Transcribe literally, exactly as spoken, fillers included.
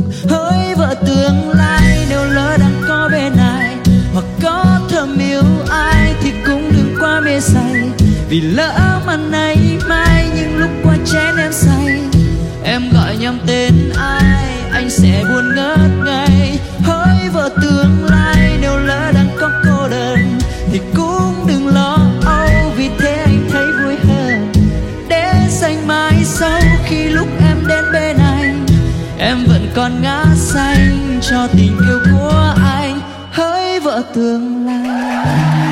Hỡi vợ tương lai, nếu lỡ đang có bên ai hoặc có thầm yêu ai thì cũng đừng quá mê say, vì lỡ mà nay mai những lúc qua chén em say, em gọi nhầm tên ai anh sẽ buồn ngất ngây. Hỡi vợ tương lai, nếu lỡ đang có cô đơn thì cũng đừng lo âu, vì thế anh thấy vui hơn để dành mai sau khi lúc em đến bên anh, em vẫn còn ngã xanh cho tình yêu của anh. Hỡi vợ tương lai.